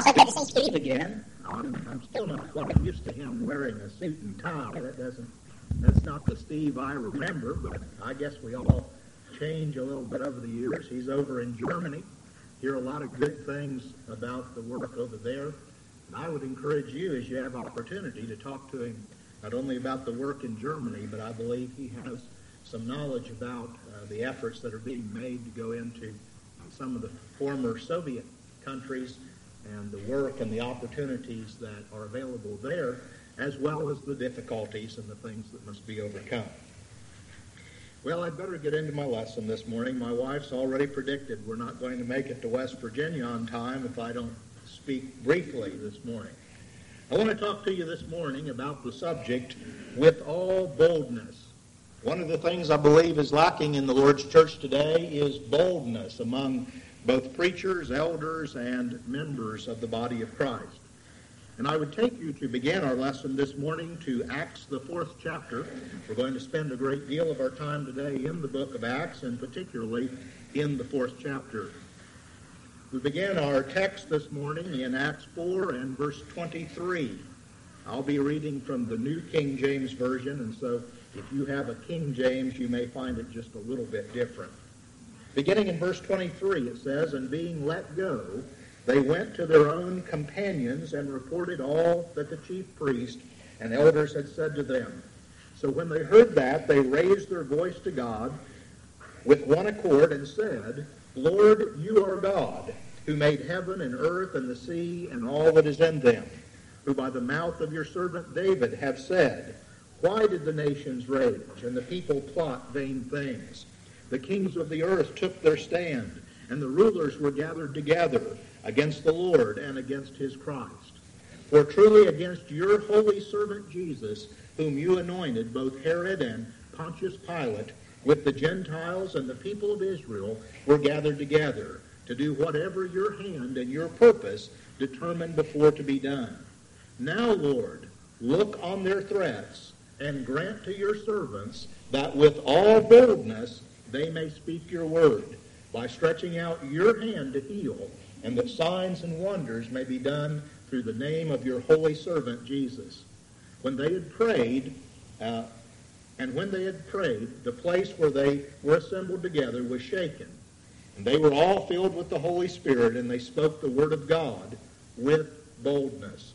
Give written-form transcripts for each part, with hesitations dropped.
so good to see Steve again. I'm still not quite used to him wearing a suit and tie. That's not the Steve I remember, but I guess we all change a little bit over the years. He's over in Germany. Hear a lot of good things about the work over there. And I would encourage you, as you have opportunity, to talk to him not only about the work in Germany, but I believe he has some knowledge about the efforts that are being made to go into some of the former Soviet countries and the work and the opportunities that are available there, as well as the difficulties and the things that must be overcome. Well, I'd better get into my lesson this morning. My wife's already predicted we're not going to make it to West Virginia on time if I don't speak briefly this morning. I want to talk to you this morning about the subject, with all boldness. One of the things I believe is lacking in the Lord's church today is boldness among both preachers, elders, and members of the body of Christ. And I would take you to begin our lesson this morning to Acts, the 4th chapter. We're going to spend a great deal of our time today in the book of Acts, and particularly in the 4th chapter. We begin our text this morning in Acts 4 and verse 23. I'll be reading from the New King James Version, and so if you have a King James, you may find it just a little bit different. Beginning in verse 23, it says, "And being let go, they went to their own companions and reported all that the chief priest and elders had said to them. So when they heard that, they raised their voice to God with one accord and said, Lord, you are God, who made heaven and earth and the sea and all that is in them, who by the mouth of your servant David have said, Why did the nations rage and the people plot vain things? The kings of the earth took their stand, and the rulers were gathered together against the Lord and against his Christ. For truly against your holy servant Jesus, whom you anointed, both Herod and Pontius Pilate, with the Gentiles and the people of Israel, were gathered together to do whatever your hand and your purpose determined before to be done. Now, Lord, look on their threats, and grant to your servants that with all boldness they may speak your word, by stretching out your hand to heal, and that signs and wonders may be done through the name of your holy servant Jesus. When they had prayed, the place where they were assembled together was shaken, and they were all filled with the Holy Spirit, and they spoke the word of God with boldness."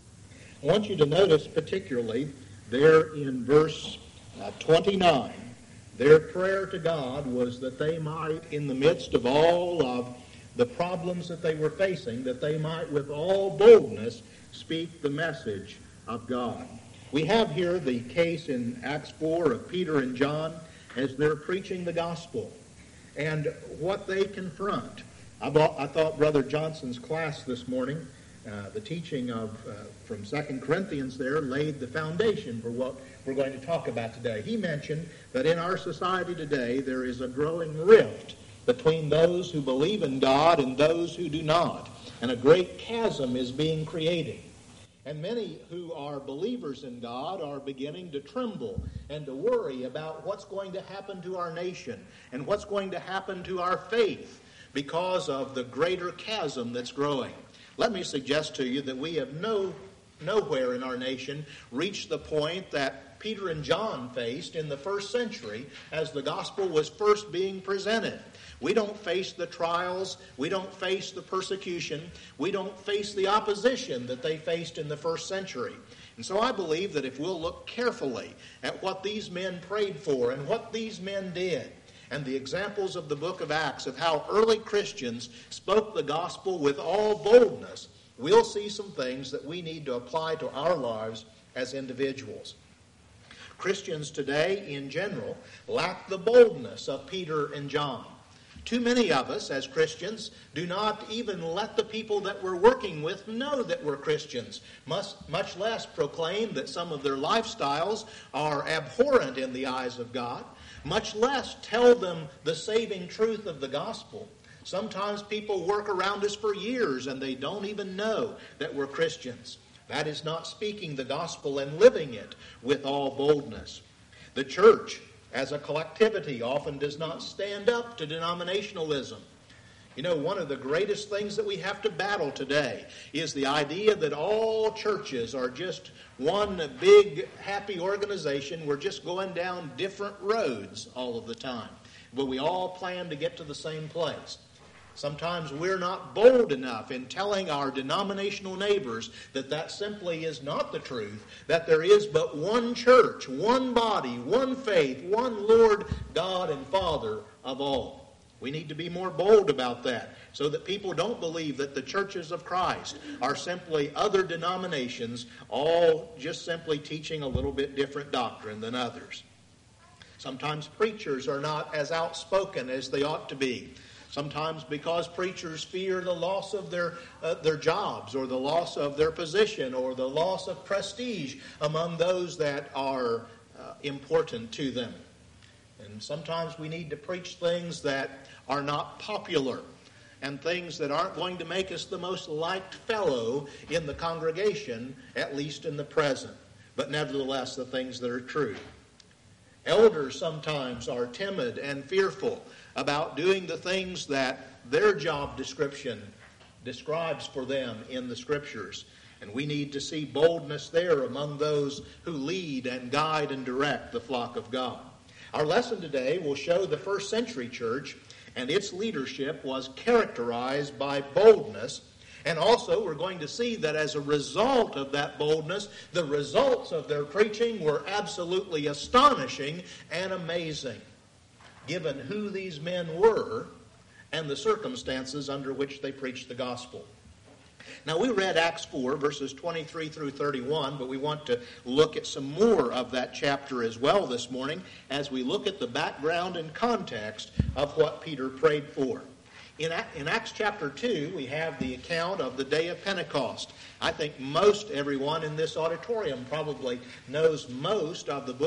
I want you to notice particularly there in verse 29, their prayer to God was that they might, in the midst of all of the problems that they were facing, that they might with all boldness speak the message of God. We have here the case in Acts 4 of Peter and John as they're preaching the gospel and what they confront. I thought Brother Johnson's class this morning, the teaching of from 2 Corinthians there, laid the foundation for what we're going to talk about today. He mentioned that in our society today there is a growing rift between those who believe in God and those who do not, and a great chasm is being created. And many who are believers in God are beginning to tremble and to worry about what's going to happen to our nation and what's going to happen to our faith because of the greater chasm that's growing. Let me suggest to you that we have nowhere in our nation reached the point that Peter and John faced in the first century as the gospel was first being presented. We don't face the trials, we don't face the persecution, we don't face the opposition that they faced in the first century. And so I believe that if we'll look carefully at what these men prayed for and what these men did, and the examples of the book of Acts of how early Christians spoke the gospel with all boldness, we'll see some things that we need to apply to our lives as individuals. Christians today, in general, lack the boldness of Peter and John. Too many of us, as Christians, do not even let the people that we're working with know that we're Christians, much less proclaim that some of their lifestyles are abhorrent in the eyes of God, much less tell them the saving truth of the gospel. Sometimes people work around us for years and they don't even know that we're Christians. That is not speaking the gospel and living it with all boldness. The church, as a collectivity, often does not stand up to denominationalism. You know, one of the greatest things that we have to battle today is the idea that all churches are just one big happy organization. We're just going down different roads all of the time. But we all plan to get to the same place. Sometimes we're not bold enough in telling our denominational neighbors that that simply is not the truth, that there is but one church, one body, one faith, one Lord, God and Father of all. We need to be more bold about that so that people don't believe that the churches of Christ are simply other denominations, all just simply teaching a little bit different doctrine than others. Sometimes preachers are not as outspoken as they ought to be. Sometimes because preachers fear the loss of their jobs or the loss of their position or the loss of prestige among those that are important to them. And sometimes we need to preach things that are not popular and things that aren't going to make us the most liked fellow in the congregation, at least in the present, but nevertheless the things that are true. Elders sometimes are timid and fearful about doing the things that their job description describes for them in the Scriptures. And we need to see boldness there among those who lead and guide and direct the flock of God. Our lesson today will show the first century church, and its leadership was characterized by boldness. And also we're going to see that as a result of that boldness, the results of their preaching were absolutely astonishing and amazing, given who these men were and the circumstances under which they preached the gospel. Now, we read Acts 4, verses 23 through 31, but we want to look at some more of that chapter as well this morning as we look at the background and context of what Peter prayed for. In Acts chapter 2, we have the account of the day of Pentecost. I think most everyone in this auditorium probably knows most of the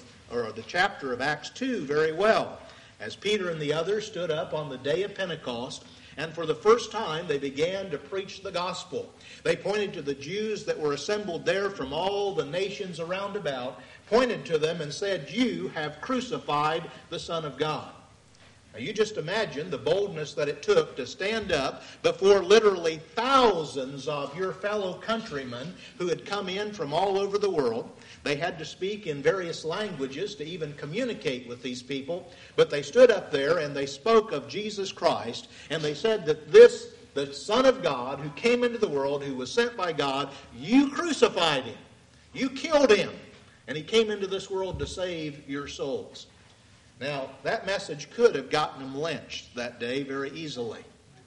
the chapter of Acts 2 very well. As Peter and the others stood up on the day of Pentecost, and for the first time they began to preach the gospel. They pointed to the Jews that were assembled there from all the nations around about, pointed to them and said, "You have crucified the Son of God." Now you just imagine the boldness that it took to stand up before literally thousands of your fellow countrymen who had come in from all over the world. They had to speak in various languages to even communicate with these people. But they stood up there and they spoke of Jesus Christ. And they said that the Son of God who came into the world, who was sent by God, you crucified him. You killed him. And he came into this world to save your souls. Now, that message could have gotten them lynched that day very easily.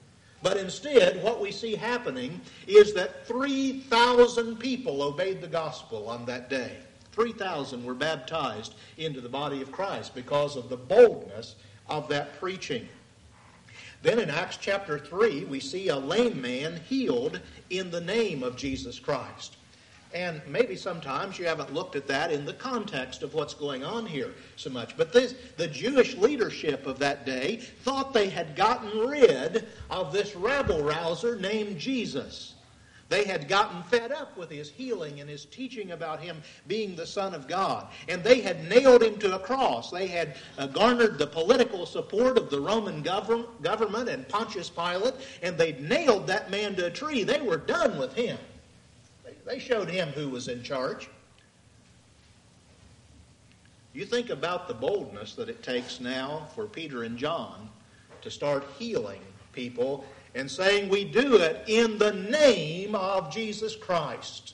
But instead, what we see happening is that 3,000 people obeyed the gospel on that day. 3,000 were baptized into the body of Christ because of the boldness of that preaching. Then in Acts chapter 3, we see a lame man healed in the name of Jesus Christ. And maybe sometimes you haven't looked at that in the context of what's going on here so much. But the Jewish leadership of that day thought they had gotten rid of this rabble-rouser named Jesus. They had gotten fed up with his healing and his teaching about him being the Son of God. And they had nailed him to a cross. They had garnered the political support of the Roman government and Pontius Pilate, and they'd nailed that man to a tree. They were done with him. They showed him who was in charge. You think about the boldness that it takes now for Peter and John to start healing people and saying, we do it in the name of Jesus Christ.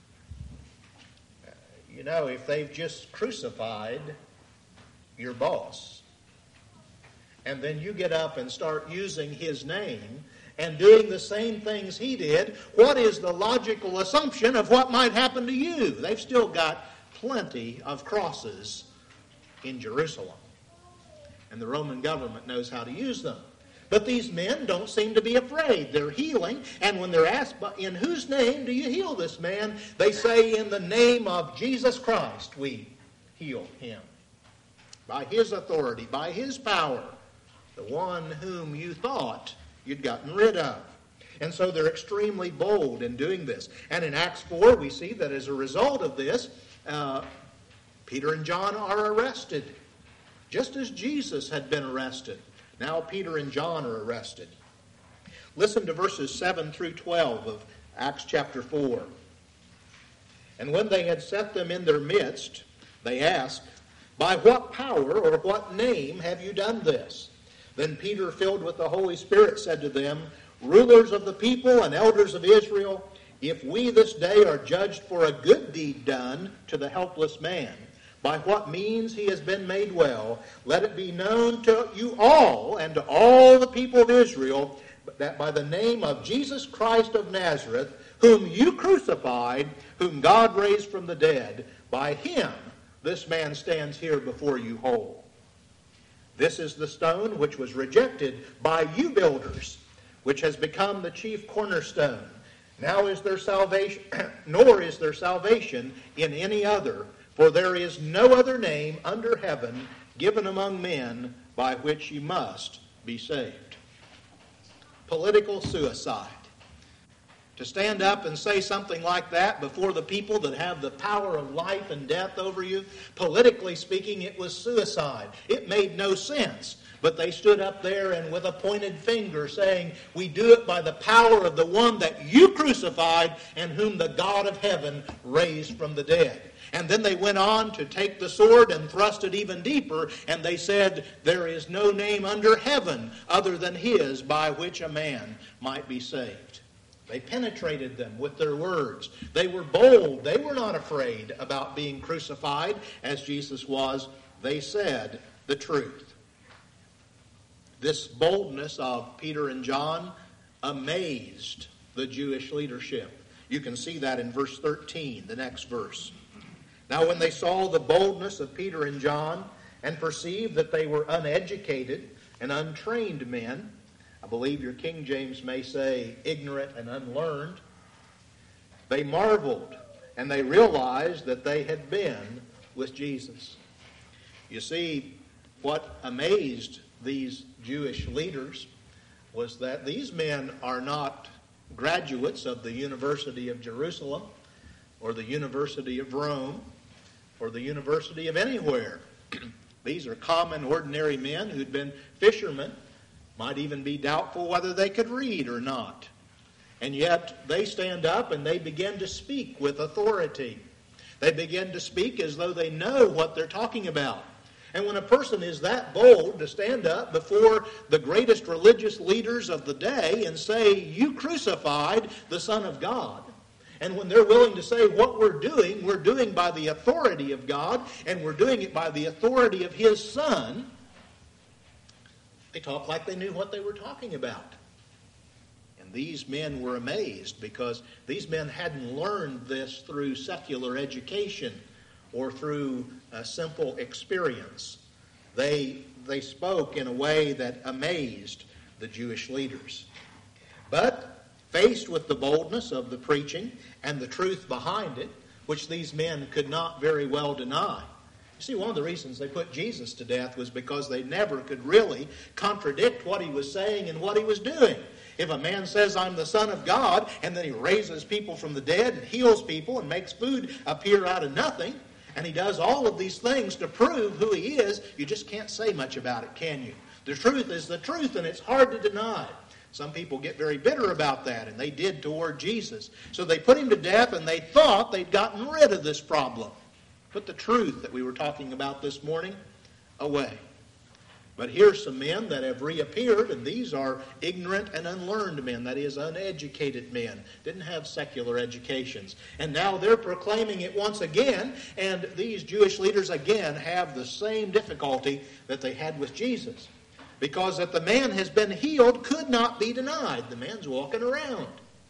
You know, if they've just crucified your boss, and then you get up and start using his name and doing the same things he did, what is the logical assumption of what might happen to you? They've still got plenty of crosses in Jerusalem, and the Roman government knows how to use them. But these men don't seem to be afraid. They're healing, and when they're asked, in whose name do you heal this man? They say, in the name of Jesus Christ we heal him. By his authority, by his power, the one whom you thought you'd gotten rid of. And so they're extremely bold in doing this. And in Acts 4, we see that as a result of this, Peter and John are arrested, just as Jesus had been arrested. Now Peter and John are arrested. Listen to verses 7 through 12 of Acts chapter 4. And when they had set them in their midst, they asked, "By what power or what name have you done this?" Then Peter, filled with the Holy Spirit, said to them, "Rulers of the people and elders of Israel, if we this day are judged for a good deed done to the helpless man, by what means he has been made well, let it be known to you all and to all the people of Israel that by the name of Jesus Christ of Nazareth, whom you crucified, whom God raised from the dead, by him this man stands here before you whole. This is the stone which was rejected by you builders, which has become the chief cornerstone. Now is there salvation, nor is there salvation in any other, for there is no other name under heaven given among men by which you must be saved." Political suicide. To stand up and say something like that before the people that have the power of life and death over you, politically speaking, it was suicide. It made no sense. But they stood up there and with a pointed finger saying, "We do it by the power of the one that you crucified and whom the God of heaven raised from the dead." And then they went on to take the sword and thrust it even deeper, and they said, "There is no name under heaven other than his by which a man might be saved." They penetrated them with their words. They were bold. They were not afraid about being crucified as Jesus was. They said the truth. This boldness of Peter and John amazed the Jewish leadership. You can see that in verse 13, the next verse. Now when they saw the boldness of Peter and John and perceived that they were uneducated and untrained men, I believe your King James may say ignorant and unlearned, they marveled and they realized that they had been with Jesus. You see, what amazed these Jewish leaders was that these men are not graduates of the University of Jerusalem or the University of Rome or the University of anywhere. These are common, ordinary men who'd been fishermen, might even be doubtful whether they could read or not. And yet they stand up and they begin to speak with authority. They begin to speak as though they know what they're talking about. And when a person is that bold to stand up before the greatest religious leaders of the day and say, "You crucified the Son of God," and when they're willing to say what we're doing by the authority of God, and we're doing it by the authority of His Son, they talk like they knew what they were talking about. And these men were amazed because these men hadn't learned this through secular education or through a simple experience. They spoke in a way that amazed the Jewish leaders. But faced with the boldness of the preaching and the truth behind it, which these men could not very well deny. You see, one of the reasons they put Jesus to death was because they never could really contradict what he was saying and what he was doing. If a man says, "I'm the Son of God," and then he raises people from the dead and heals people and makes food appear out of nothing, and he does all of these things to prove who he is, you just can't say much about it, can you? The truth is the truth, and it's hard to deny. Some people get very bitter about that, and they did toward Jesus. So they put him to death, and they thought they'd gotten rid of this problem. Put the truth that we were talking about this morning away. But here's some men that have reappeared, and these are ignorant and unlearned men, that is, uneducated men, didn't have secular educations. And now they're proclaiming it once again, and these Jewish leaders again have the same difficulty that they had with Jesus. Because that the man has been healed could not be denied. The man's walking around.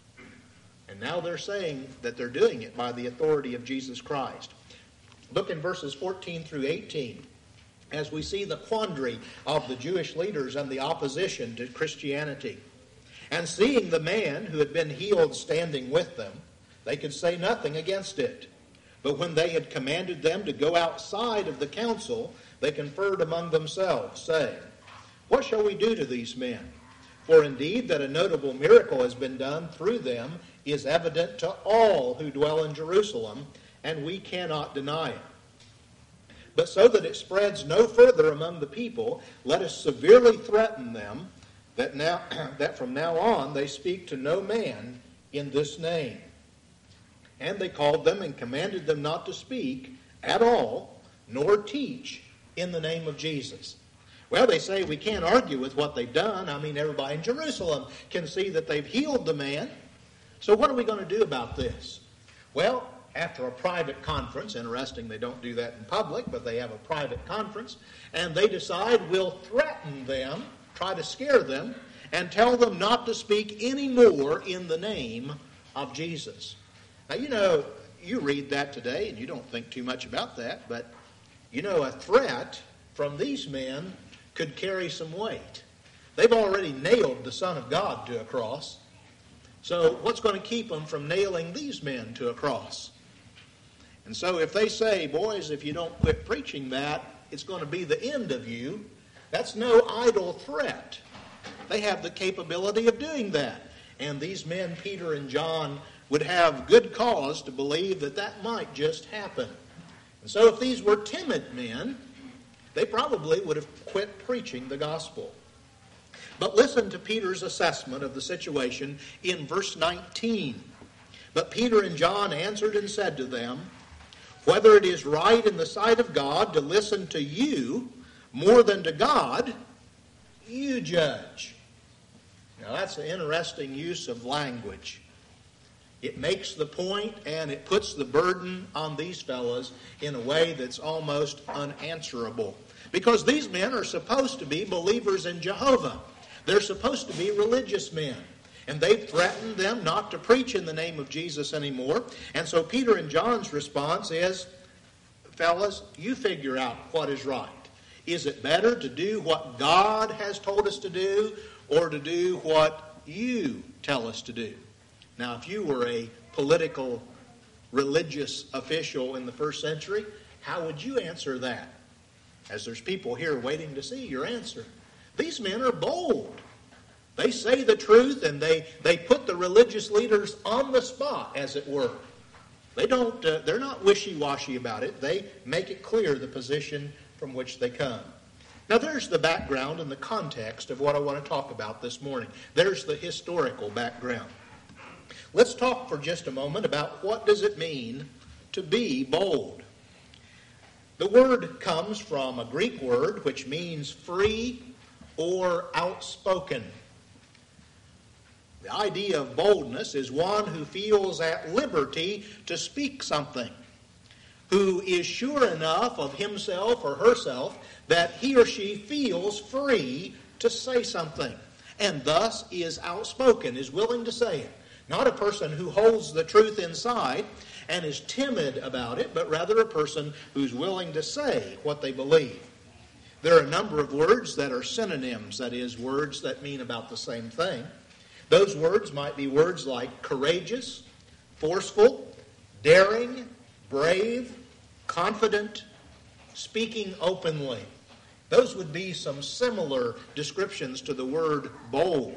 And now they're saying that they're doing it by the authority of Jesus Christ. Look in verses 14 through 18. As we see the quandary of the Jewish leaders and the opposition to Christianity. And seeing the man who had been healed standing with them, they could say nothing against it. But when they had commanded them to go outside of the council, they conferred among themselves, saying, "What shall we do to these men? For indeed that a notable miracle has been done through them is evident to all who dwell in Jerusalem, and we cannot deny it. But so that it spreads no further among the people, let us severely threaten them, that from now on they speak to no man in this name. And they called them and commanded them not to speak at all, nor teach in the name of Jesus. Well, they say we can't argue with what they've done. I mean, everybody in Jerusalem can see that they've healed the man. So what are we going to do about this? Well, after a private conference, interesting, they don't do that in public, but they have a private conference, and they decide we'll threaten them, try to scare them, and tell them not to speak any more in the name of Jesus. Now, you read that today, and you don't think too much about that, but, a threat from these men could carry some weight. They've already nailed the Son of God to a cross. So what's going to keep them from nailing these men to a cross? And so if they say, boys, if you don't quit preaching that, it's going to be the end of you, that's no idle threat. They have the capability of doing that. And these men, Peter and John, would have good cause to believe that that might just happen. And so if these were timid men, they probably would have quit preaching the gospel. But listen to Peter's assessment of the situation in verse 19. But Peter and John answered and said to them, whether it is right in the sight of God to listen to you more than to God, you judge. Now that's an interesting use of language. It makes the point and it puts the burden on these fellows in a way that's almost unanswerable. Because these men are supposed to be believers in Jehovah. They're supposed to be religious men. And they've threatened them not to preach in the name of Jesus anymore. And so Peter and John's response is, fellas, you figure out what is right. Is it better to do what God has told us to do or to do what you tell us to do? Now, if you were a political, religious official in the first century, how would you answer that? As there's people here waiting to see your answer. These men are bold. They say the truth and they put the religious leaders on the spot, as it were. They're not wishy-washy about it. They make it clear the position from which they come. Now there's the background and the context of what I want to talk about this morning. There's the historical background. Let's talk for just a moment about what does it mean to be bold. The word comes from a Greek word which means free or outspoken. The idea of boldness is one who feels at liberty to speak something, who is sure enough of himself or herself that he or she feels free to say something, and thus is outspoken, is willing to say it. Not a person who holds the truth inside and is timid about it, but rather a person who's willing to say what they believe. There are a number of words that are synonyms, that is, words that mean about the same thing. Those words might be words like courageous, forceful, daring, brave, confident, speaking openly. Those would be some similar descriptions to the word bold.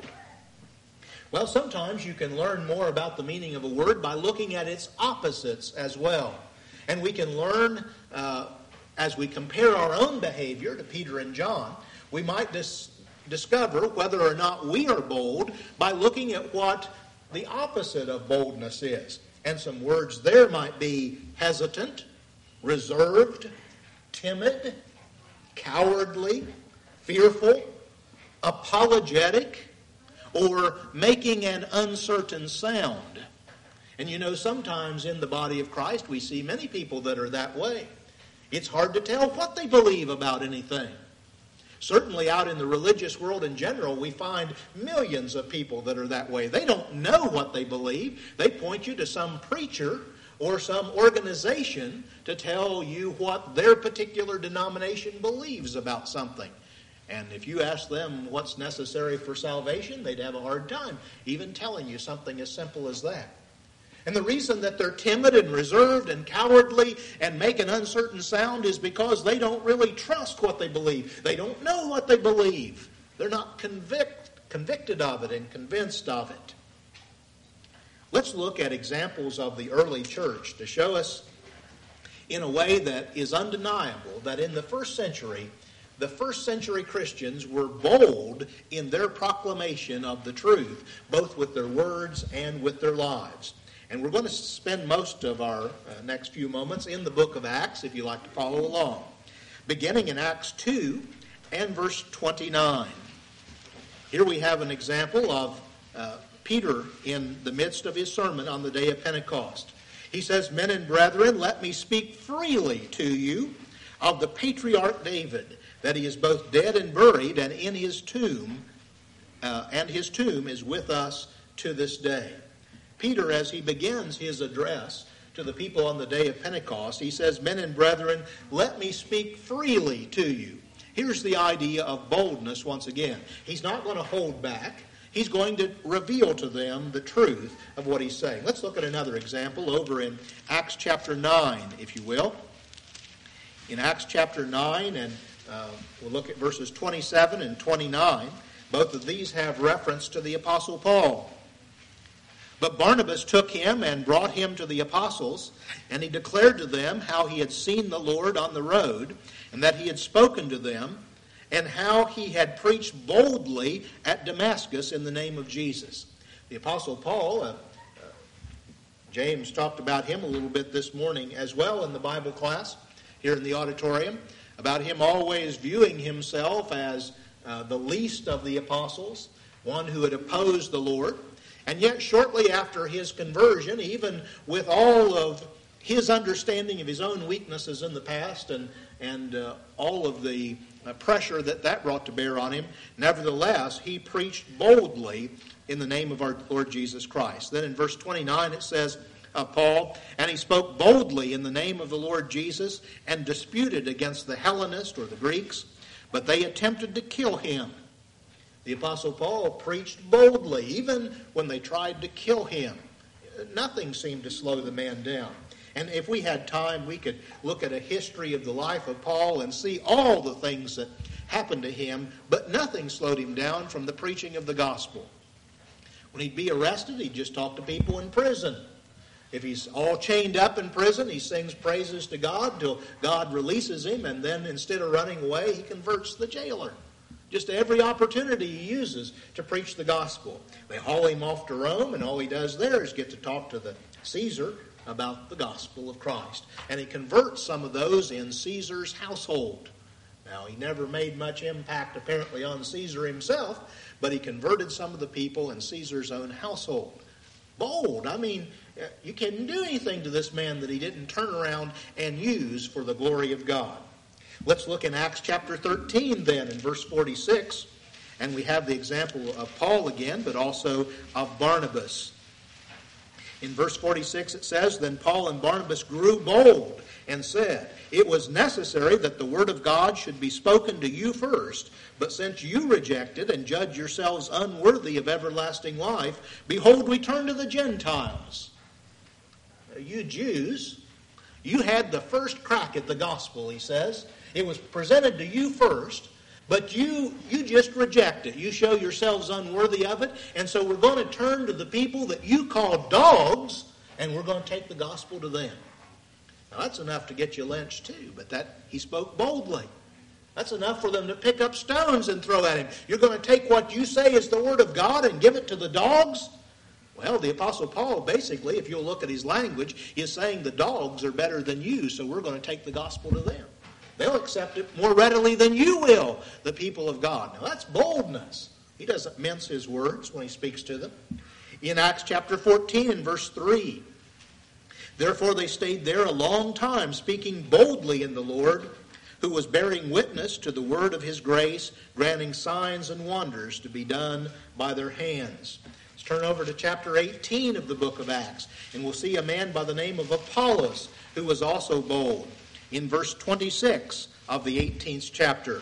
Well, sometimes you can learn more about the meaning of a word by looking at its opposites as well. And we can learn, as we compare our own behavior to Peter and John, we might discover whether or not we are bold by looking at what the opposite of boldness is. And some words there might be hesitant, reserved, timid, cowardly, fearful, apologetic, or making an uncertain sound. And sometimes in the body of Christ we see many people that are that way. It's hard to tell what they believe about anything. Certainly out in the religious world in general, we find millions of people that are that way. They don't know what they believe. They point you to some preacher or some organization to tell you what their particular denomination believes about something. And if you ask them what's necessary for salvation, they'd have a hard time even telling you something as simple as that. And the reason that they're timid and reserved and cowardly and make an uncertain sound is because they don't really trust what they believe. They don't know what they believe. They're not convicted of it and convinced of it. Let's look at examples of the early church to show us in a way that is undeniable that in the first century the first century Christians were bold in their proclamation of the truth, both with their words and with their lives. And we're going to spend most of our next few moments in the book of Acts, if you like to follow along. Beginning in Acts 2 and verse 29. Here we have an example of Peter in the midst of his sermon on the day of Pentecost. He says, "Men and brethren, let me speak freely to you of the patriarch David, that he is both dead and buried, and in his tomb, and his tomb is with us to this day." Peter, as he begins his address to the people on the day of Pentecost, he says, "Men and brethren, let me speak freely to you." Here's the idea of boldness once again. He's not going to hold back. He's going to reveal to them the truth of what he's saying. Let's look at another example over in Acts chapter 9, if you will. In Acts chapter 9, and we'll look at verses 27 and 29. Both of these have reference to the Apostle Paul. "But Barnabas took him and brought him to the apostles, and he declared to them how he had seen the Lord on the road, and that he had spoken to them, and how he had preached boldly at Damascus in the name of Jesus." The Apostle Paul, James talked about him a little bit this morning as well in the Bible class here in the auditorium, about him always viewing himself as the least of the apostles, one who had opposed the Lord. And yet shortly after his conversion, even with all of his understanding of his own weaknesses in the past and all of the pressure that brought to bear on him, nevertheless, he preached boldly in the name of our Lord Jesus Christ. Then in verse 29 it says, Paul, "And he spoke boldly in the name of the Lord Jesus and disputed against the Hellenists," or the Greeks, "but they attempted to kill him." The Apostle Paul preached boldly, even when they tried to kill him. Nothing seemed to slow the man down. And if we had time, we could look at a history of the life of Paul and see all the things that happened to him, but nothing slowed him down from the preaching of the gospel. When he'd be arrested, he'd just talk to people in prison. If he's all chained up in prison, he sings praises to God till God releases him, and then instead of running away, he converts the jailer. Just every opportunity he uses to preach the gospel. They haul him off to Rome, and all he does there is get to talk to the Caesar about the gospel of Christ. And he converts some of those in Caesar's household. Now, he never made much impact apparently on Caesar himself, but he converted some of the people in Caesar's own household. Bold. I mean, you couldn't do anything to this man that he didn't turn around and use for the glory of God. Let's look in Acts chapter 13 then in verse 46. And we have the example of Paul again, but also of Barnabas. In verse 46 it says, "Then Paul and Barnabas grew bold and said, 'It was necessary that the word of God should be spoken to you first. But since you reject it and judge yourselves unworthy of everlasting life, behold, we turn to the Gentiles.'" You Jews, you had the first crack at the gospel, he says. It was presented to you first, but you just reject it. You show yourselves unworthy of it, and so we're going to turn to the people that you call dogs, and we're going to take the gospel to them. Now that's enough to get you lynched too, but that he spoke boldly. That's enough for them to pick up stones and throw at him. You're going to take what you say is the word of God and give it to the dogs? Well, the Apostle Paul, basically, if you'll look at his language, is saying the dogs are better than you, so we're going to take the gospel to them. They'll accept it more readily than you will, the people of God. Now, that's boldness. He doesn't mince his words when he speaks to them. In Acts chapter 14 and verse 3, "Therefore they stayed there a long time, speaking boldly in the Lord, who was bearing witness to the word of his grace, granting signs and wonders to be done by their hands." Let's turn over to chapter 18 of the book of Acts, and we'll see a man by the name of Apollos, who was also bold. In verse 26 of the 18th chapter.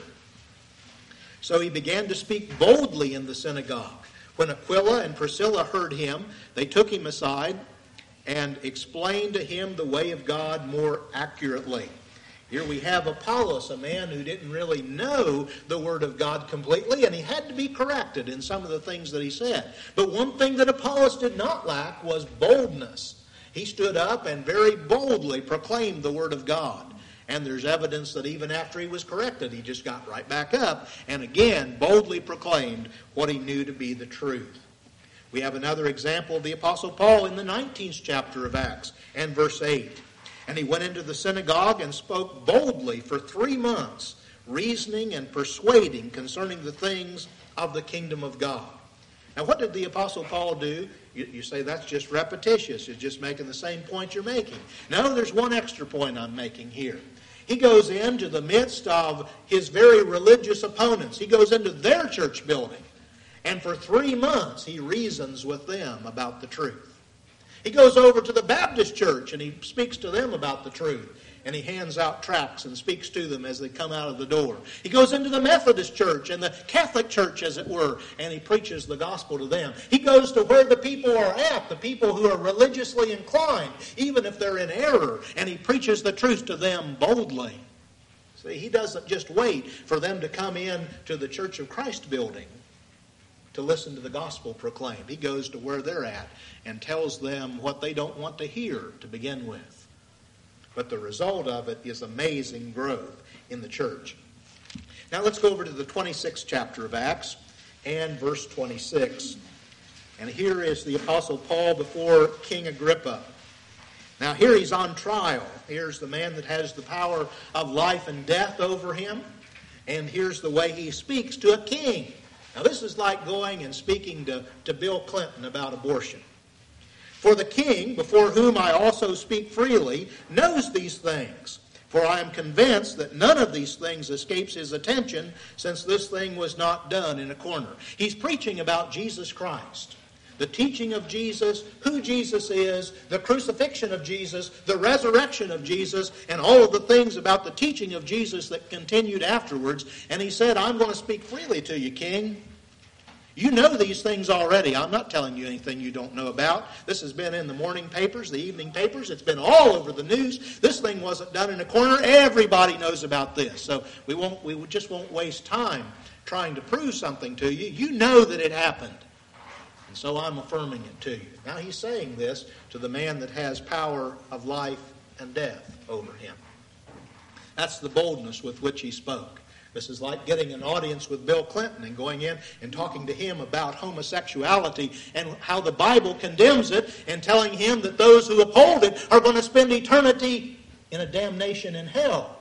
"So he began to speak boldly in the synagogue. When Aquila and Priscilla heard him, they took him aside and explained to him the way of God more accurately." Here we have Apollos, a man who didn't really know the Word of God completely, and he had to be corrected in some of the things that he said. But one thing that Apollos did not lack was boldness. He stood up and very boldly proclaimed the Word of God. And there's evidence that even after he was corrected, he just got right back up and again boldly proclaimed what he knew to be the truth. We have another example of the Apostle Paul in the 19th chapter of Acts and verse 8. And he went into the synagogue and spoke boldly for 3 months, reasoning and persuading concerning the things of the kingdom of God. Now, what did the Apostle Paul do? You say that's just repetitious. You're just making the same point you're making. No, there's one extra point I'm making here. He goes into the midst of his very religious opponents. He goes into their church building. And for 3 months, he reasons with them about the truth. He goes over to the Baptist church and he speaks to them about the truth. And he hands out tracts and speaks to them as they come out of the door. He goes into the Methodist church and the Catholic church, as it were, and he preaches the gospel to them. He goes to where the people are at, the people who are religiously inclined, even if they're in error, and he preaches the truth to them boldly. See, he doesn't just wait for them to come in to the Church of Christ building to listen to the gospel proclaimed. He goes to where they're at and tells them what they don't want to hear to begin with. But the result of it is amazing growth in the church. Now let's go over to the 26th chapter of Acts and verse 26. And here is the Apostle Paul before King Agrippa. Now here he's on trial. Here's the man that has the power of life and death over him. And here's the way he speaks to a king. Now this is like going and speaking to Bill Clinton about abortion. For the king, before whom I also speak freely, knows these things. For I am convinced that none of these things escapes his attention, since this thing was not done in a corner. He's preaching about Jesus Christ, the teaching of Jesus, who Jesus is, the crucifixion of Jesus, the resurrection of Jesus, and all of the things about the teaching of Jesus that continued afterwards. And he said, I'm going to speak freely to you, king. You know these things already. I'm not telling you anything you don't know about. This has been in the morning papers, the evening papers. It's been all over the news. This thing wasn't done in a corner. Everybody knows about this. So we just won't waste time trying to prove something to you. You know that it happened. And so I'm affirming it to you. Now he's saying this to the man that has power of life and death over him. That's the boldness with which he spoke. This is like getting an audience with Bill Clinton and going in and talking to him about homosexuality and how the Bible condemns it, and telling him that those who uphold it are going to spend eternity in a damnation in hell.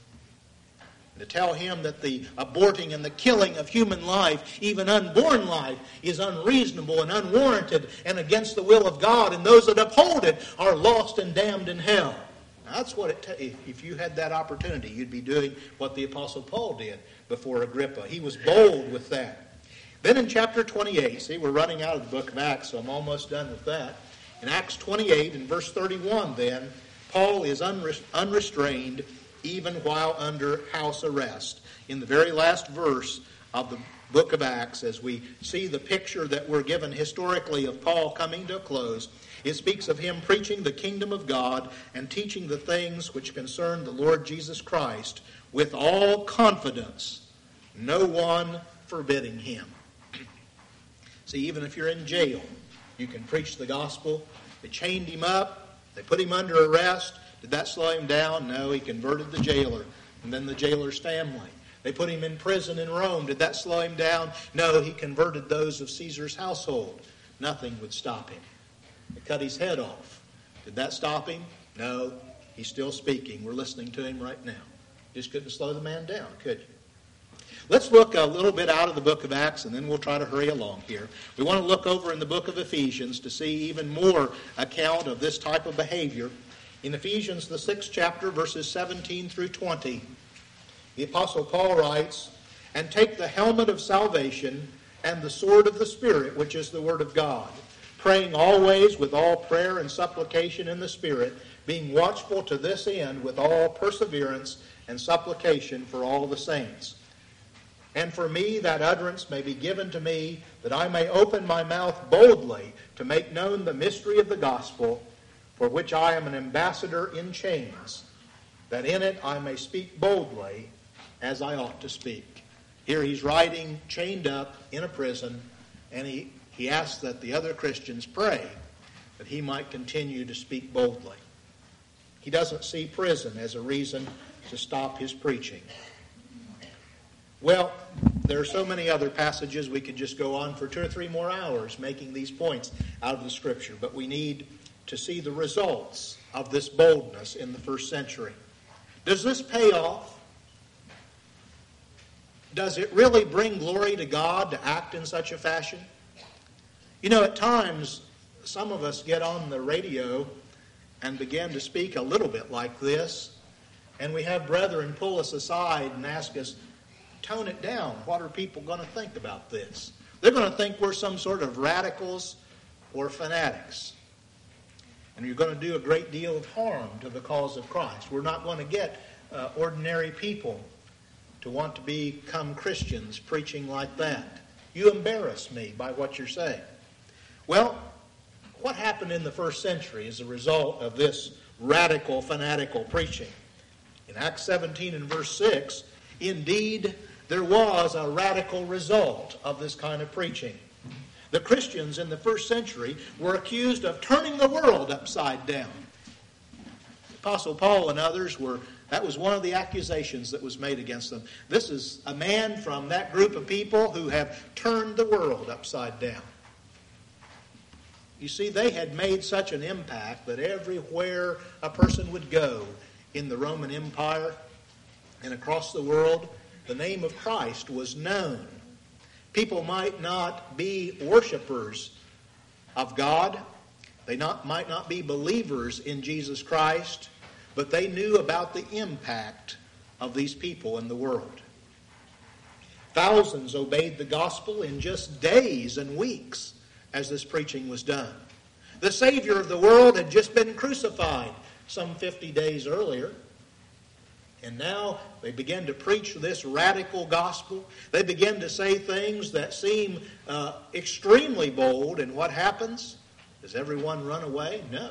To tell him that the aborting and the killing of human life, even unborn life, is unreasonable and unwarranted and against the will of God, and those that uphold it are lost and damned in hell. That's what if you had that opportunity, you'd be doing what the Apostle Paul did before Agrippa. He was bold with that. Then in chapter 28, see, we're running out of the book of Acts, so I'm almost done with that. In Acts 28, in verse 31 then, Paul is unrestrained even while under house arrest. In the very last verse of the book of Acts, as we see the picture that we're given historically of Paul coming to a close, it speaks of him preaching the kingdom of God and teaching the things which concern the Lord Jesus Christ with all confidence, no one forbidding him. See, even if you're in jail, you can preach the gospel. They chained him up. They put him under arrest. Did that slow him down? No, he converted the jailer and then the jailer's family. They put him in prison in Rome. Did that slow him down? No, he converted those of Caesar's household. Nothing would stop him. They cut his head off. Did that stop him? No, he's still speaking. We're listening to him right now. Just couldn't slow the man down, could you? Let's look a little bit out of the book of Acts, and then we'll try to hurry along here. We want to look over in the book of Ephesians to see even more account of this type of behavior. In Ephesians, the 6th chapter, verses 17 through 20, the Apostle Paul writes, "And take the helmet of salvation and the sword of the Spirit, which is the word of God, praying always with all prayer and supplication in the Spirit, being watchful to this end with all perseverance and supplication for all the saints. And for me that utterance may be given to me, that I may open my mouth boldly to make known the mystery of the gospel, for which I am an ambassador in chains, that in it I may speak boldly as I ought to speak." Here he's writing chained up in a prison, and he asks that the other Christians pray that he might continue to speak boldly. He doesn't see prison as a reason to stop his preaching. Well, there are so many other passages we could just go on for 2 or 3 more hours making these points out of the Scripture, but we need to see the results of this boldness in the first century. Does this pay off? Does it really bring glory to God to act in such a fashion? You know, at times, some of us get on the radio and begin to speak a little bit like this, and we have brethren pull us aside and ask us, tone it down. What are people going to think about this? They're going to think we're some sort of radicals or fanatics. And you're going to do a great deal of harm to the cause of Christ. We're not going to get ordinary people to want to become Christians preaching like that. You embarrass me by what you're saying. Well, what happened in the first century as a result of this radical, fanatical preaching? In Acts 17 and verse 6, indeed, there was a radical result of this kind of preaching. The Christians in the first century were accused of turning the world upside down. Apostle Paul and others that was one of the accusations that was made against them. This is a man from that group of people who have turned the world upside down. You see, they had made such an impact that everywhere a person would go in the Roman Empire and across the world, the name of Christ was known. People might not be worshipers of God. They might not be believers in Jesus Christ, but they knew about the impact of these people in the world. Thousands obeyed the gospel in just days and weeks as this preaching was done. The Savior of the world had just been crucified some 50 days earlier. And now they begin to preach this radical gospel. They begin to say things that seem extremely bold. And what happens? Does everyone run away? No.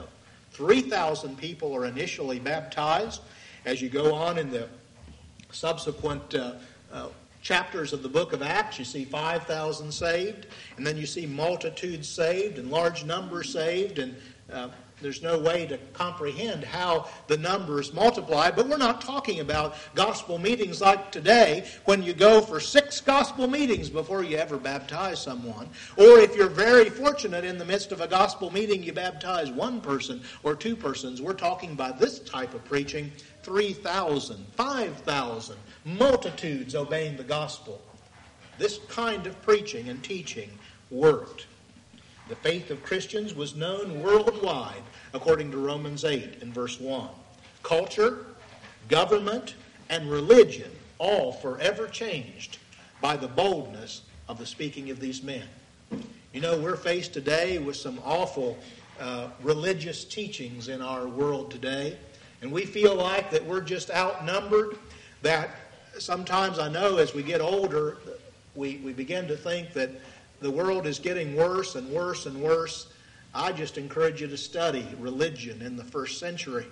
3,000 people are initially baptized. As you go on in the subsequent chapters of the book of Acts, you see 5,000 saved. And then you see multitudes saved and large numbers saved. And there's no way to comprehend how the numbers multiply, but we're not talking about gospel meetings like today when you go for 6 gospel meetings before you ever baptize someone. Or if you're very fortunate in the midst of a gospel meeting, you baptize 1 person or 2 persons. We're talking about this type of preaching, 3,000, 5,000, multitudes obeying the gospel. This kind of preaching and teaching worked. The faith of Christians was known worldwide, according to Romans 8 and verse 1. Culture, government, and religion all forever changed by the boldness of the speaking of these men. You know, we're faced today with some awful religious teachings in our world today, and we feel like that we're just outnumbered, that sometimes I know as we get older, we begin to think that the world is getting worse and worse and worse. I just encourage you to study religion in the first century.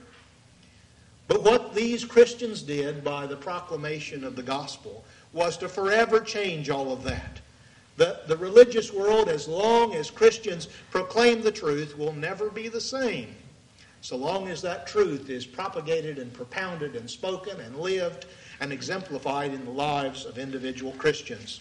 But what these Christians did by the proclamation of the gospel was to forever change all of that. The religious world, as long as Christians proclaim the truth, will never be the same. So long as that truth is propagated and propounded and spoken and lived and exemplified in the lives of individual Christians.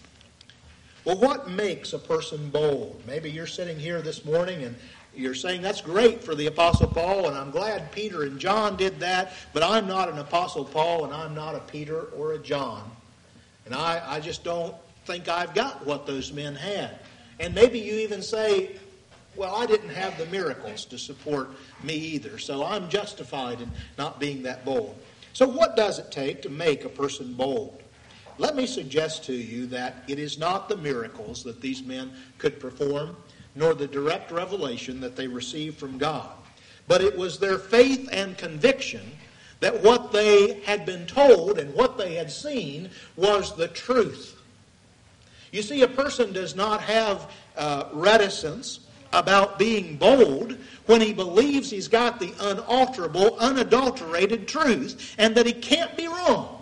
Well, what makes a person bold? Maybe you're sitting here this morning and you're saying, that's great for the Apostle Paul, and I'm glad Peter and John did that, but I'm not an Apostle Paul, and I'm not a Peter or a John. And I just don't think I've got what those men had. And maybe you even say, well, I didn't have the miracles to support me either, so I'm justified in not being that bold. So what does it take to make a person bold? Let me suggest to you that it is not the miracles that these men could perform, nor the direct revelation that they received from God, but it was their faith and conviction that what they had been told and what they had seen was the truth. You see, a person does not have reticence about being bold when he believes he's got the unalterable, unadulterated truth and that he can't be wrong.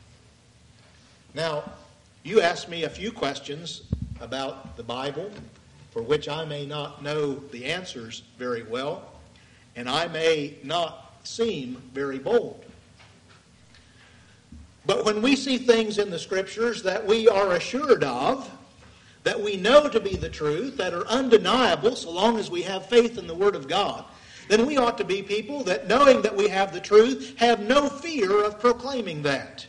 Now, you asked me a few questions about the Bible for which I may not know the answers very well, and I may not seem very bold. But when we see things in the Scriptures that we are assured of, that we know to be the truth, that are undeniable so long as we have faith in the Word of God, then we ought to be people that, knowing that we have the truth, have no fear of proclaiming that.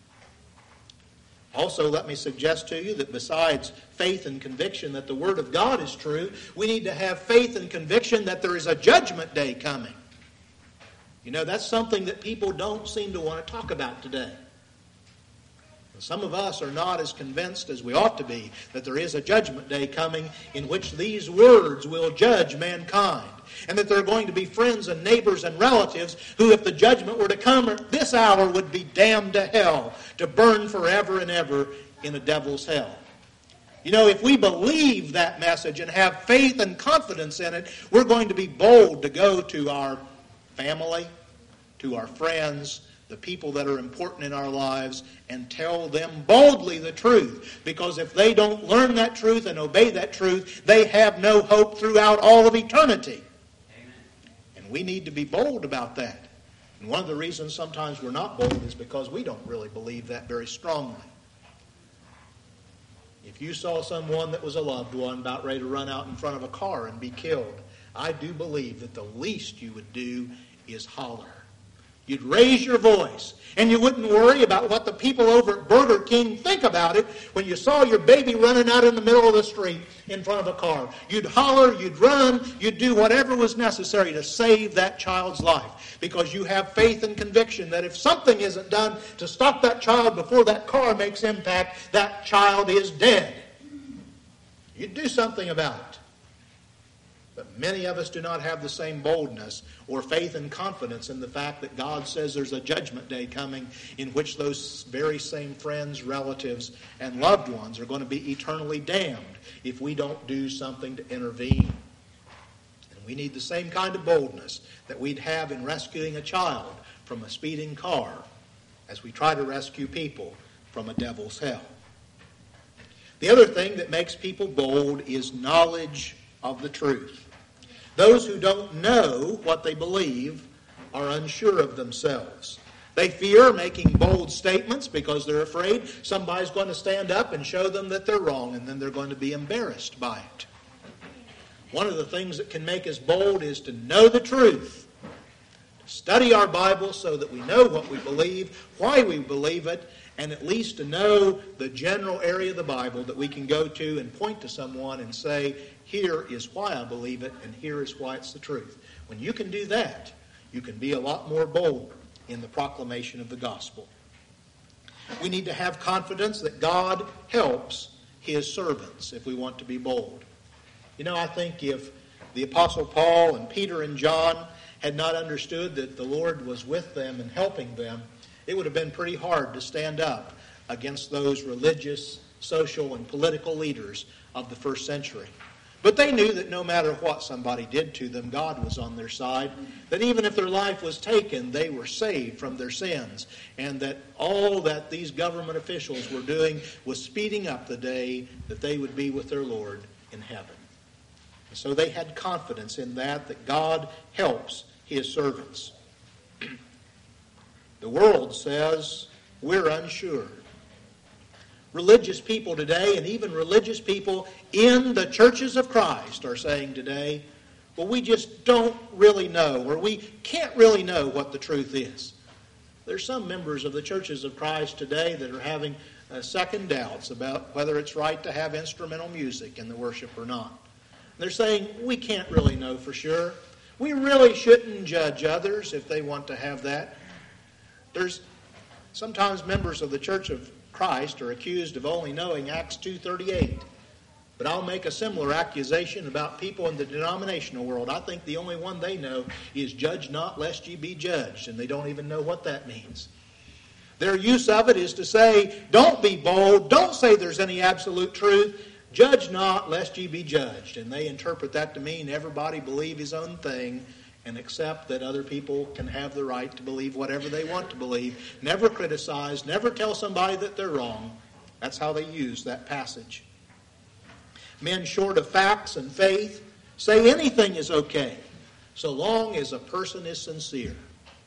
Also, let me suggest to you that besides faith and conviction that the Word of God is true, we need to have faith and conviction that there is a judgment day coming. You know, that's something that people don't seem to want to talk about today. Some of us are not as convinced as we ought to be that there is a judgment day coming in which these words will judge mankind. And that there are going to be friends and neighbors and relatives who, if the judgment were to come at this hour, would be damned to hell, to burn forever and ever in a devil's hell. You know, if we believe that message and have faith and confidence in it, we're going to be bold to go to our family, to our friends, the people that are important in our lives, and tell them boldly the truth. Because if they don't learn that truth and obey that truth, they have no hope throughout all of eternity. Amen. And we need to be bold about that. And one of the reasons sometimes we're not bold is because we don't really believe that very strongly. If you saw someone that was a loved one about ready to run out in front of a car and be killed, I do believe that the least you would do is holler. You'd raise your voice, and you wouldn't worry about what the people over at Burger King think about it when you saw your baby running out in the middle of the street in front of a car. You'd holler, you'd run, you'd do whatever was necessary to save that child's life, because you have faith and conviction that if something isn't done to stop that child before that car makes impact, that child is dead. You'd do something about it. But many of us do not have the same boldness or faith and confidence in the fact that God says there's a judgment day coming in which those very same friends, relatives, and loved ones are going to be eternally damned if we don't do something to intervene. And we need the same kind of boldness that we'd have in rescuing a child from a speeding car as we try to rescue people from a devil's hell. The other thing that makes people bold is knowledge of the truth. Those who don't know what they believe are unsure of themselves. They fear making bold statements because they're afraid somebody's going to stand up and show them that they're wrong, and then they're going to be embarrassed by it. One of the things that can make us bold is to know the truth, to study our Bible so that we know what we believe, why we believe it, and at least to know the general area of the Bible that we can go to and point to someone and say, here is why I believe it, and here is why it's the truth. When you can do that, you can be a lot more bold in the proclamation of the gospel. We need to have confidence that God helps His servants if we want to be bold. You know, I think if the Apostle Paul and Peter and John had not understood that the Lord was with them and helping them, it would have been pretty hard to stand up against those religious, social, and political leaders of the first century. But they knew that no matter what somebody did to them, God was on their side. That even if their life was taken, they were saved from their sins. And that all that these government officials were doing was speeding up the day that they would be with their Lord in heaven. And so they had confidence in that God helps His servants. The world says we're unsure. Religious people today, and even religious people in the churches of Christ, are saying today, well, we just don't really know, or we can't really know what the truth is. There's some members of the churches of Christ today that are having second doubts about whether it's right to have instrumental music in the worship or not. They're saying, we can't really know for sure. We really shouldn't judge others if they want to have that. There's sometimes members of the Church of Christ are accused of only knowing Acts 2:38. But I'll make a similar accusation about people in the denominational world. I think the only one they know is judge not lest ye be judged, and they don't even know what that means. Their use of it is to say, don't be bold, don't say there's any absolute truth, judge not lest ye be judged. And they interpret that to mean everybody believe his own thing and accept that other people can have the right to believe whatever they want to believe. Never criticize, never tell somebody that they're wrong. That's how they use that passage. Men short of facts and faith say anything is okay, so long as a person is sincere.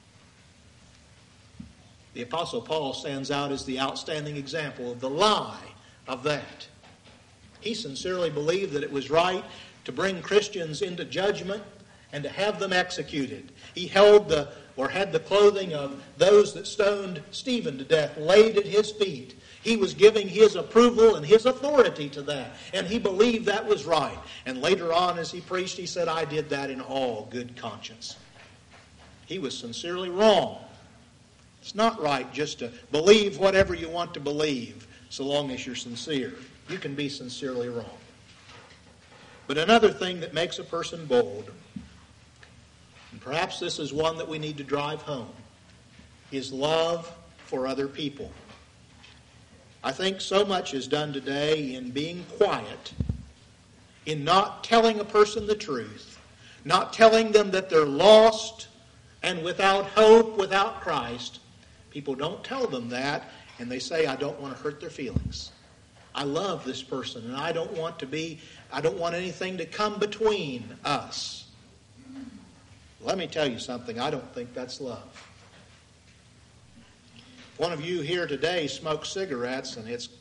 The Apostle Paul stands out as the outstanding example of the lie of that. He sincerely believed that it was right to bring Christians into judgment and to have them executed. He had the clothing of those that stoned Stephen to death laid at his feet. He was giving his approval and his authority to that, and he believed that was right. And later on, as he preached, he said, I did that in all good conscience. He was sincerely wrong. It's not right just to believe whatever you want to believe, so long as you're sincere. You can be sincerely wrong. But another thing that makes a person bold, and perhaps this is one that we need to drive home, is love for other people. I think so much is done today in being quiet, in not telling a person the truth, not telling them that they're lost and without hope, without Christ. People don't tell them that, and they say, I don't want to hurt their feelings. I love this person, and I don't want anything to come between us. Let me tell you something. I don't think that's love. One of you here today smokes cigarettes and it's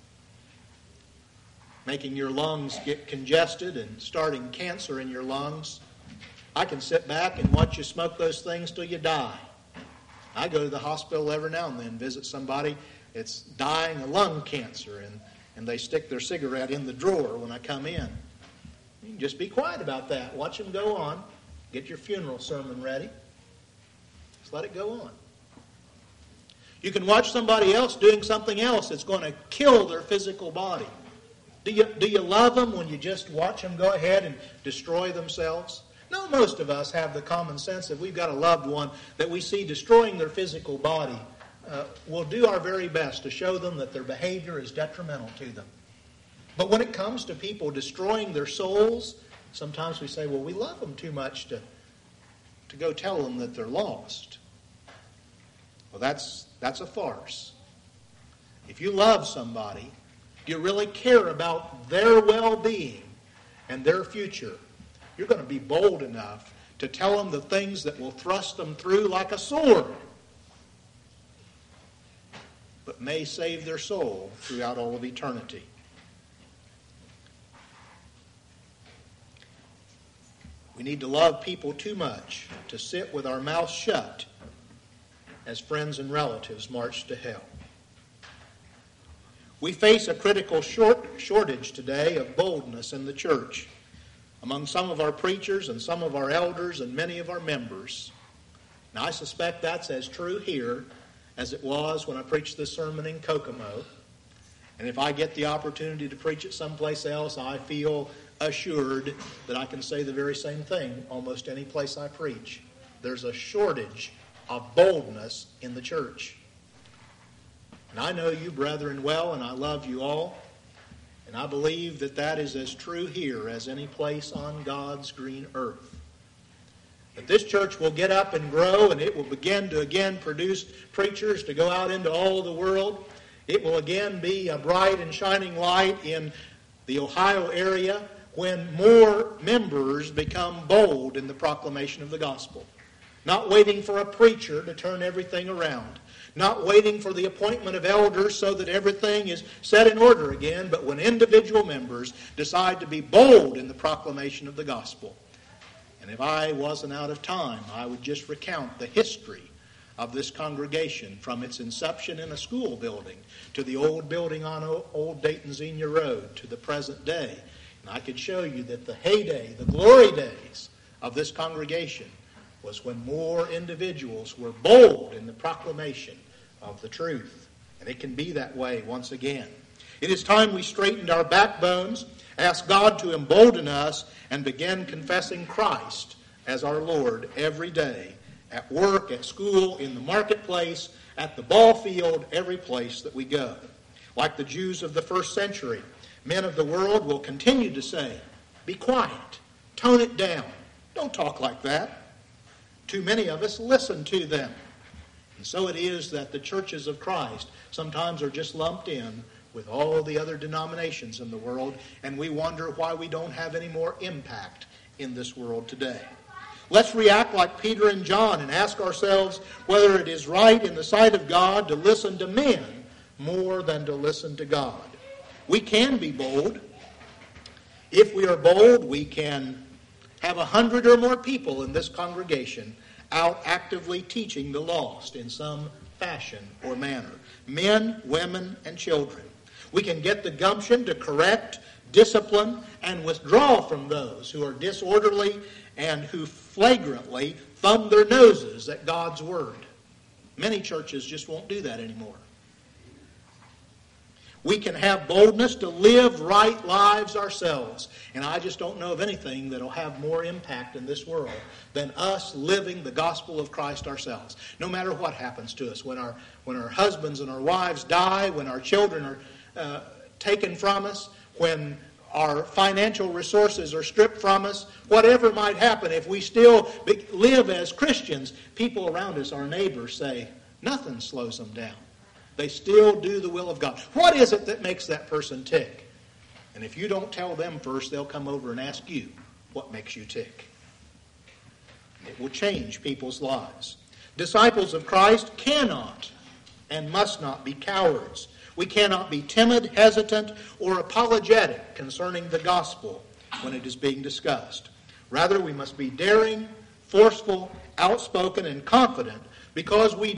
making your lungs get congested and starting cancer in your lungs. I can sit back and watch you smoke those things till you die. I go to the hospital every now and then, visit somebody that's dying of lung cancer, and they stick their cigarette in the drawer when I come in. You can just be quiet about that. Watch them go on. Get your funeral sermon ready. Just let it go on. You can watch somebody else doing something else that's going to kill their physical body. Do you love them when you just watch them go ahead and destroy themselves? No, most of us have the common sense that we've got a loved one that we see destroying their physical body. We'll do our very best to show them that their behavior is detrimental to them. But when it comes to people destroying their souls, sometimes we say, well, we love them too much to go tell them that they're lost. Well, that's a farce. If you love somebody, you really care about their well-being and their future, you're going to be bold enough to tell them the things that will thrust them through like a sword, but may save their soul throughout all of eternity. We need to love people too much to sit with our mouths shut as friends and relatives march to hell. We face a critical shortage today of boldness in the church among some of our preachers and some of our elders and many of our members. Now, I suspect that's as true here as it was when I preached this sermon in Kokomo. And if I get the opportunity to preach it someplace else, I feel assured that I can say the very same thing almost any place I preach. There's a shortage of boldness in the church. And I know you brethren well, and I love you all. And I believe that that is as true here as any place on God's green earth. That this church will get up and grow, and it will begin to again produce preachers to go out into all the world. It will again be a bright and shining light in the Ohio area when more members become bold in the proclamation of the gospel. Not waiting for a preacher to turn everything around. Not waiting for the appointment of elders so that everything is set in order again, but when individual members decide to be bold in the proclamation of the gospel. And if I wasn't out of time, I would just recount the history of this congregation from its inception in a school building to the old building on Old Dayton Xenia Road to the present day. And I could show you that the heyday, the glory days of this congregation was when more individuals were bold in the proclamation of the truth. And it can be that way once again. It is time we straightened our backbones, asked God to embolden us, and begin confessing Christ as our Lord every day, at work, at school, in the marketplace, at the ball field, every place that we go. Like the Jews of the first century, men of the world will continue to say, be quiet, tone it down, don't talk like that. Too many of us listen to them. And so it is that the churches of Christ sometimes are just lumped in with all the other denominations in the world, and we wonder why we don't have any more impact in this world today. Let's react like Peter and John and ask ourselves whether it is right in the sight of God to listen to men more than to listen to God. We can be bold. If we are bold, we can have 100 or more people in this congregation out actively teaching the lost in some fashion or manner. Men, women, and children. We can get the gumption to correct, discipline, and withdraw from those who are disorderly and who flagrantly thumb their noses at God's Word. Many churches just won't do that anymore. We can have boldness to live right lives ourselves. And I just don't know of anything that will have more impact in this world than us living the gospel of Christ ourselves. No matter what happens to us, when our husbands and our wives die, when our children are taken from us, when our financial resources are stripped from us, whatever might happen, if we still live as Christians, people around us, our neighbors, say, nothing slows them down. They still do the will of God. What is it that makes that person tick? And if you don't tell them first, they'll come over and ask you, what makes you tick? It will change people's lives. Disciples of Christ cannot and must not be cowards. We cannot be timid, hesitant, or apologetic concerning the gospel when it is being discussed. Rather, we must be daring, forceful, outspoken, and confident because we